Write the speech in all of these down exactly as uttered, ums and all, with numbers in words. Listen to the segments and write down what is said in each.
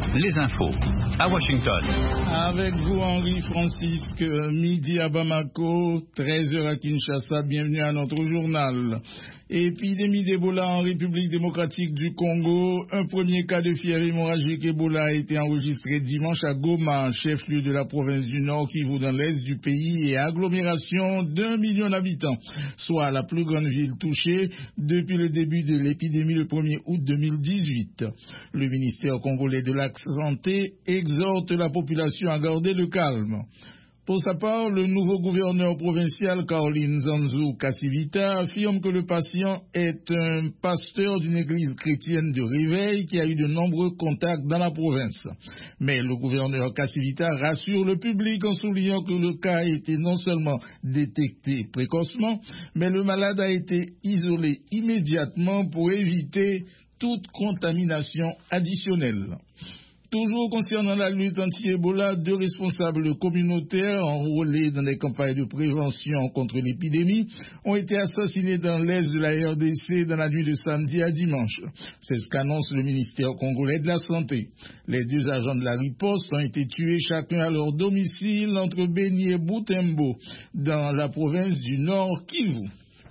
les infos à Washington. Avec vous, Henri Francisque, midi à Bamako, treize heures à Kinshasa. Bienvenue à notre journal. Épidémie d'Ebola en République démocratique du Congo. Un premier cas de fièvre hémorragique Ebola a été enregistré dimanche à Goma, chef-lieu de la province du Nord Kivu dans l'est du pays et agglomération d'un million d'habitants, soit la plus grande ville touchée depuis le début de l'épidémie le premier août deux mille dix-huit. Le ministère congolais de la Santé exhorte la population à garder le calme. Pour sa part, le nouveau gouverneur provincial Caroline Zanzou Kassivita affirme que le patient est un pasteur d'une église chrétienne de Réveil qui a eu de nombreux contacts dans la province. Mais le gouverneur Kassivita rassure le public en soulignant que le cas a été non seulement détecté précocement, mais le malade a été isolé immédiatement pour éviter toute contamination additionnelle. Toujours concernant la lutte anti-Ebola, deux responsables communautaires enrôlés dans des campagnes de prévention contre l'épidémie ont été assassinés dans l'est de la R D C dans la nuit de samedi à dimanche. C'est ce qu'annonce le ministère congolais de la Santé. Les deux agents de la riposte ont été tués chacun à leur domicile entre Beni et Butembo, dans la province du Nord Kivu.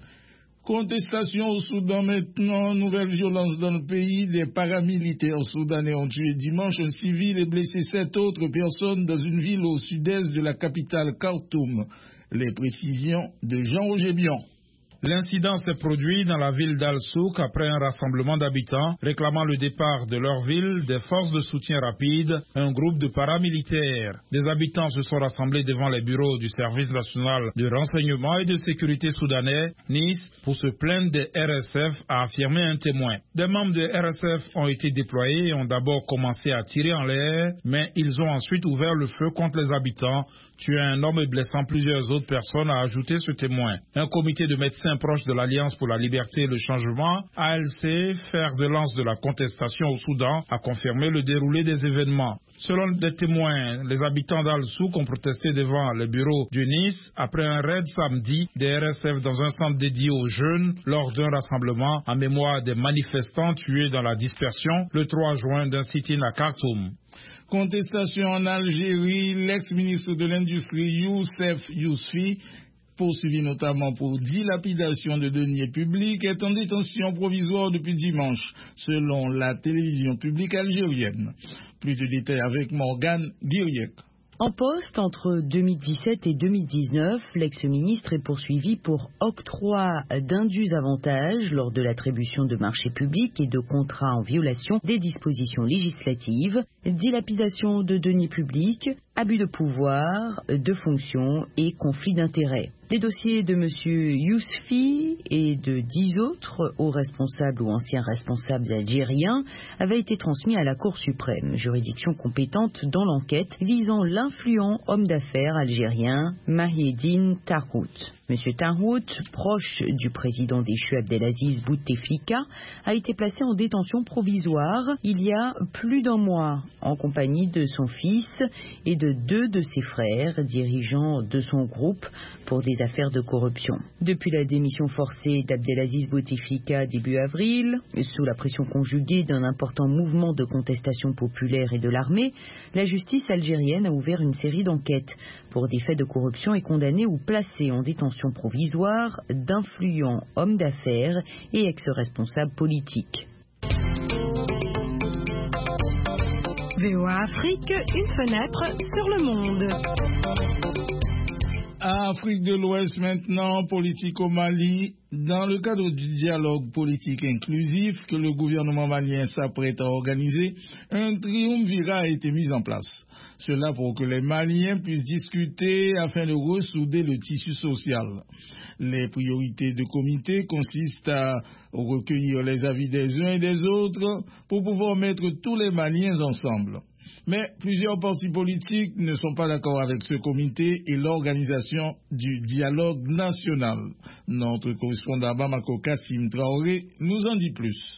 Contestation au Soudan maintenant, nouvelle violence dans le pays. Des paramilitaires soudanais ont tué dimanche un civil et blessé sept autres personnes dans une ville au sud-est de la capitale Khartoum. Les précisions de Jean-Roger Bion. L'incident s'est produit dans la ville d'Al-Souk après un rassemblement d'habitants réclamant le départ de leur ville des forces de soutien rapide, un groupe de paramilitaires. Des habitants se sont rassemblés devant les bureaux du service national de renseignement et de sécurité soudanais, Nice, pour se plaindre des R S F, a affirmé un témoin. Des membres des R S F ont été déployés et ont d'abord commencé à tirer en l'air, mais ils ont ensuite ouvert le feu contre les habitants, tuant un homme et blessant plusieurs autres personnes, a ajouté ce témoin. Un comité de médecins proche de l'Alliance pour la liberté et le changement, A L C, fer de lance de la contestation au Soudan, a confirmé le déroulé des événements. Selon des témoins, les habitants d'Al-Souk ont protesté devant les bureaux de Nice après un raid samedi des R S F dans un centre dédié aux jeunes lors d'un rassemblement en mémoire des manifestants tués dans la dispersion le trois juin d'un sit-in à Khartoum. Contestation en Algérie, l'ex-ministre de l'Industrie Youssef Yousfi, poursuivi notamment pour dilapidation de deniers publics, est en détention provisoire depuis dimanche, selon la télévision publique algérienne. Plus de détails avec Morgane Guiriec. En poste entre deux mille dix-sept et deux mille dix-neuf, l'ex-ministre est poursuivi pour octroi d'indus avantages lors de l'attribution de marchés publics et de contrats en violation des dispositions législatives, dilapidation de deniers publics, abus de pouvoir, de fonction et conflit d'intérêts. Les dossiers de M. Yousfi et de dix autres hauts responsables ou anciens responsables algériens avaient été transmis à la Cour suprême, juridiction compétente dans l'enquête visant l'influent homme d'affaires algérien Mahieddine Tarhout. M. Tarhout, proche du président déchu Abdelaziz Bouteflika, a été placé en détention provisoire il y a plus d'un mois, en compagnie de son fils et de deux de ses frères, dirigeants de son groupe pour des affaires de corruption. Depuis la démission forcée d'Abdelaziz Bouteflika début avril, sous la pression conjuguée d'un important mouvement de contestation populaire et de l'armée, la justice algérienne a ouvert une série d'enquêtes pour des faits de corruption et condamné ou placé en détention provisoire d'influents hommes d'affaires et ex-responsables politiques. V O A Afrique, une fenêtre sur le monde. Afrique de l'Ouest maintenant, politique au Mali. Dans le cadre du dialogue politique inclusif que le gouvernement malien s'apprête à organiser, un triumvirat a été mis en place. Cela pour que les Maliens puissent discuter afin de ressouder le tissu social. Les priorités de comité consistent à recueillir les avis des uns et des autres pour pouvoir mettre tous les Maliens ensemble. Mais plusieurs partis politiques ne sont pas d'accord avec ce comité et l'organisation du dialogue national. Notre correspondant à Bamako, Kassim Traoré, nous en dit plus.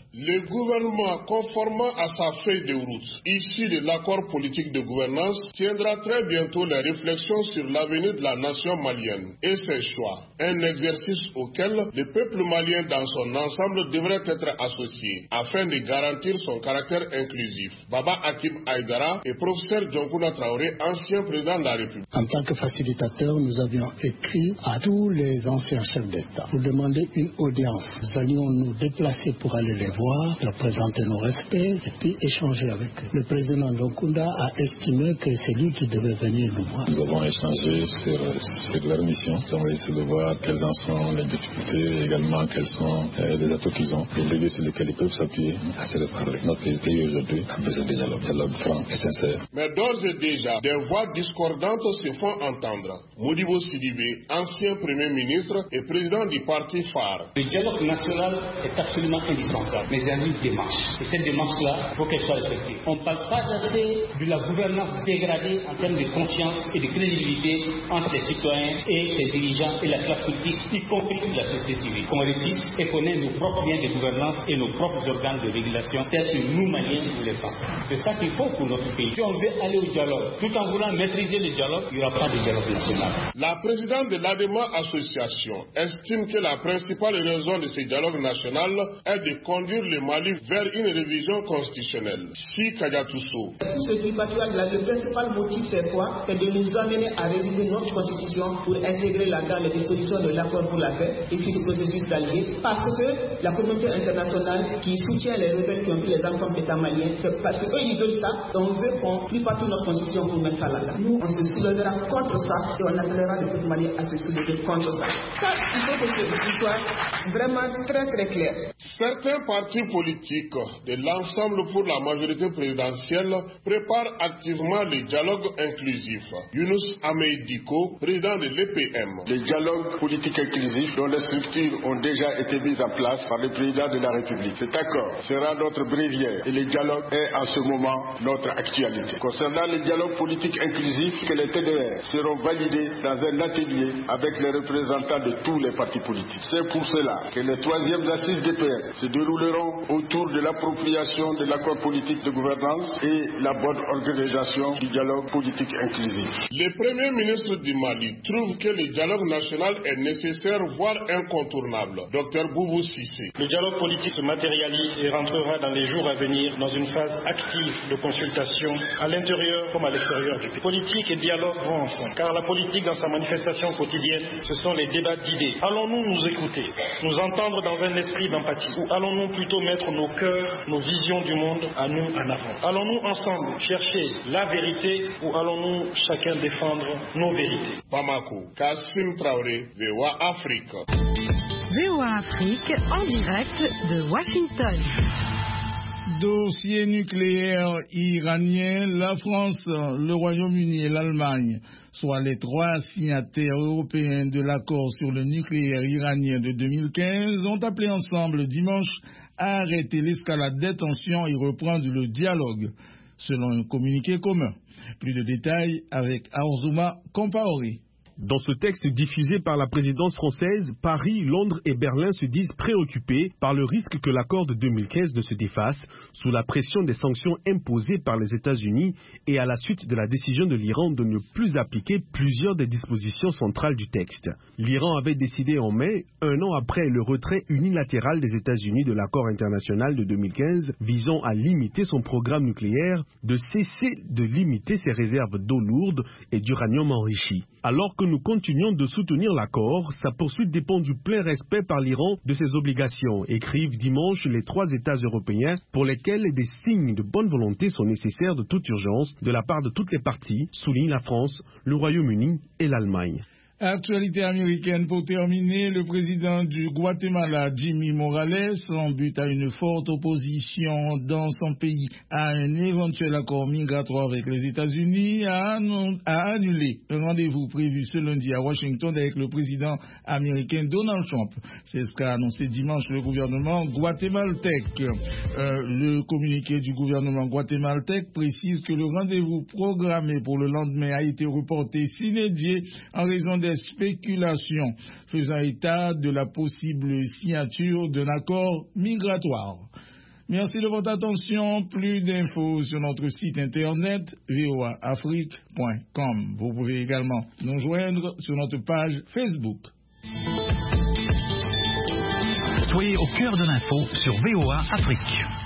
Le gouvernement, conformément à sa feuille de route, issue de l'accord politique de gouvernance, tiendra très bientôt les réflexions sur l'avenir de la nation malienne et ses choix. Un exercice auquel le peuple malien dans son ensemble devrait être associé afin de garantir son caractère inclusif. Baba Hakim Aïdara et professeur Dioncouna Traoré, ancien président de la République. En tant que facilitateur, nous avions écrit à tous les anciens chefs d'État pour demander une audience. Nous allions nous déplacer pour aller les voir, leur présenter nos respects et puis échanger avec eux. Le président Dioncounda a estimé que c'est lui qui devait venir nous voir. Nous avons échangé sur, sur leur mission. Nous avons essayé de voir quelles en sont les difficultés et également quels sont euh, les atouts qu'ils ont, les leviers sur lesquels ils peuvent s'appuyer à se reparler. Notre pays aujourd'hui a besoin de dialogue, dialogue franc et sincère. Mais d'ores et déjà, des voix discordantes se font entendre. Modibo Sidibé, ancien Premier ministre et président du parti phare. Le dialogue national est absolument indispensable, mais il y a une démarche. Et cette démarche-là, il faut qu'elle soit respectée. On ne parle pas assez de la gouvernance dégradée en termes de confiance et de crédibilité entre les citoyens et les dirigeants et la classe politique, y compris la société civile. On rétisse et connaît nos propres biens de gouvernance et nos propres organes de régulation, tels que nous, Maliens, nous les savons. C'est ça qu'il faut pour notre pays. Si on veut aller au dialogue, tout en voulant maîtriser le dialogue, il n'y aura pas de dialogue national. La présidente de l'Adema Association estime que la principale raison de ce dialogue national est de conduire le Mali vers une révision constitutionnelle. Si Kadiatousso. Tout ce tripatouillage là, le principal motif c'est quoi? C'est de nous amener à réviser notre constitution pour intégrer là-dedans les dispositions de l'accord pour la paix issu du processus d'Alger, parce que la communauté internationale qui soutient les rebelles qui ont pris les armes contre l'État malien, c'est parce qu'eux ils veulent ça, donc on veut qu'on tripatouille notre constitution pour mettre ça là-dedans. Nous on se soulèvera contre ça et on appellera le peuple malien à se soulever contre ça. Ça, il faut que ce soit vraiment très très clair. Certains partis politiques de l'ensemble pour la majorité présidentielle préparent activement le dialogue inclusif. Younous Ahmed Diko, président de l'E P M. Le dialogue politique inclusif dont les structures ont déjà été mises en place par le président de la République. Cet accord sera notre bréviaire et le dialogue est en ce moment notre actualité. Concernant le dialogue politique inclusif, que les T D R seront validés dans un atelier avec les représentants de tous les partis politiques. C'est pour cela que les troisièmes assises D P R se dérouleront autour de l'appropriation de l'accord politique de gouvernance et la bonne organisation du dialogue politique inclusif. Le Premier ministre du Mali trouve que le dialogue national est nécessaire, voire incontournable. Docteur Boubou Sissé. Le dialogue politique se matérialise et rentrera dans les jours à venir dans une phase active de consultation à l'intérieur comme à l'extérieur du pays. Politique et dialogue vont ensemble, car la politique dans sa manifestation quotidienne, ce sont les débats d'idées. Allons-nous nous écouter, nous entendre dans un esprit d'empathie, ou allons-nous plutôt mettre nos cœurs, nos visions du monde à nous en avant? Allons-nous ensemble chercher la vérité ou allons-nous chacun défendre nos vérités? Bamako, Kassim Traoré, V O A Afrique. V O A Afrique en direct de Washington. Dossier nucléaire iranien, la France, le Royaume-Uni et l'Allemagne, soit les trois signataires européens de l'accord sur le nucléaire iranien de deux mille quinze, ont appelé ensemble dimanche à arrêter l'escalade des tensions et reprendre le dialogue, selon un communiqué commun. Plus de détails avec Arzouma Compaoré. Dans ce texte diffusé par la présidence française, Paris, Londres et Berlin se disent préoccupés par le risque que l'accord de deux mille quinze ne se défasse sous la pression des sanctions imposées par les États-Unis et à la suite de la décision de l'Iran de ne plus appliquer plusieurs des dispositions centrales du texte. L'Iran avait décidé en mai, un an après le retrait unilatéral des États-Unis de l'accord international de deux mille quinze visant à limiter son programme nucléaire, de cesser de limiter ses réserves d'eau lourde et d'uranium enrichi. Alors que nous continuons de soutenir l'accord, sa poursuite dépend du plein respect par l'Iran de ses obligations, écrivent dimanche les trois États européens pour lesquels des signes de bonne volonté sont nécessaires de toute urgence de la part de toutes les parties, soulignent la France, le Royaume-Uni et l'Allemagne. Actualité américaine pour terminer, le président du Guatemala, Jimmy Morales, en but à une forte opposition dans son pays à un éventuel accord migratoire avec les États-Unis, a, a annulé un rendez-vous prévu ce lundi à Washington avec le président américain Donald Trump. C'est ce qu'a annoncé dimanche le gouvernement guatémaltèque. Euh, le communiqué du gouvernement guatémaltèque précise que le rendez-vous programmé pour le lendemain a été reporté sine die en raison des spéculations faisant état de la possible signature d'un accord migratoire. Merci de votre attention. Plus d'infos sur notre site internet v o a afrique point com. Vous pouvez également nous joindre sur notre page Facebook. Soyez au cœur de l'info sur V O A Afrique.